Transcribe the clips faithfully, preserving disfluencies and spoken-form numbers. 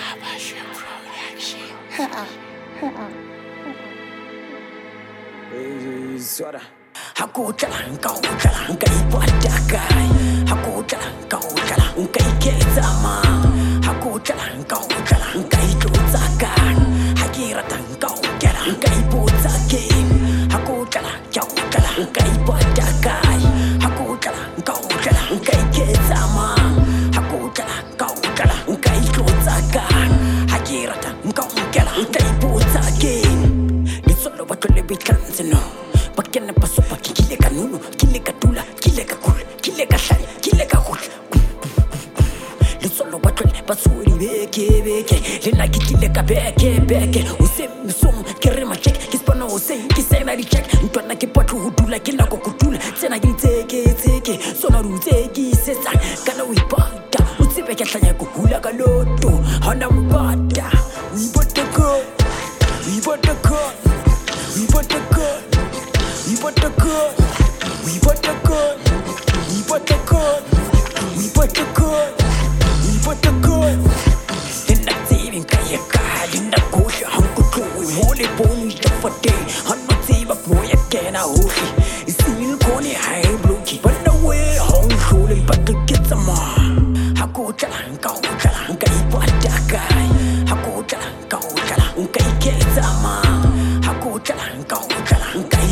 Suara aku jalan kau jalan kai padakai aku jalan kau jalan kai kezama aku jalan kau jalan kai tuzakan hakiratan kau jalan kai putakin aku jalan kau jalan kai padakai aku jalan kau jalan kai kezama aku jalan kau jalan kai tuzakan hakiratan kau jalan kai putakin disolo batole bitanzino Bakena paso pa kile kanunu kile katula kile kakul kile kashan kile kakul le solo batol pasuri beke beke le na kile ka beke beke usem som kerema check kispana usem kisena ri check ntwana ke patu hudula kila ko kutula tsena ke tseke tseke sona ruteki sesa kana uipata utsibe ke hlanya ko hula ka loto hana mbata ibotako ibotako ibotako We bought the good, we bought the good, we bought the good, we bought the good, we bought the good. In the saving kaya ka, in the kush, hanku tu, mole poni chapate, hanno seva boya kena hoshi. Seal koni high blue, but the way home shooting, but the kids are more. Haku chalan kau chalan kai padakai, haku chalan kau chalan kai kezama, haku chalan kau chalan kai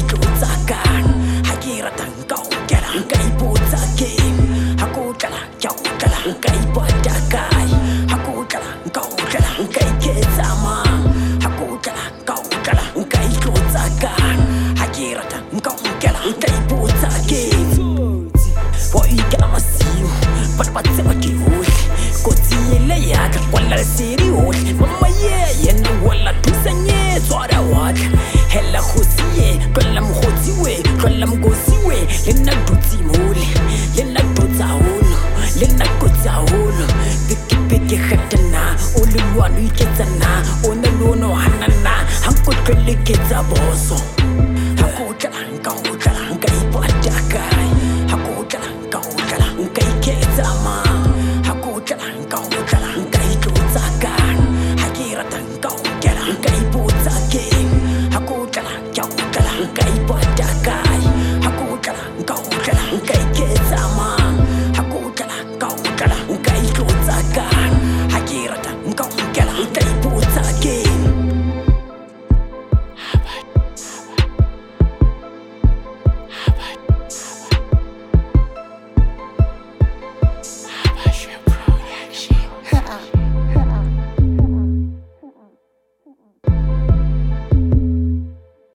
kai putakin aku jalan kau jalan kai padakai aku jalan kau jalan kai kezama aku jalan kau jalan kai tuzakan hakiratan kau jalan kai putakin boy kana masiu patpatse makihosh kotiele ya kwala serious mama ye yena wala tusanye swara wat hella khosiye kwala mkhosiwe kwala mgosiwe lena dutsi mole lena dutsa holo lena kotsa holo bikibike khatana olulwano iketsana ona lono hanana hanko twele ketsa boso hakutla nka utla nka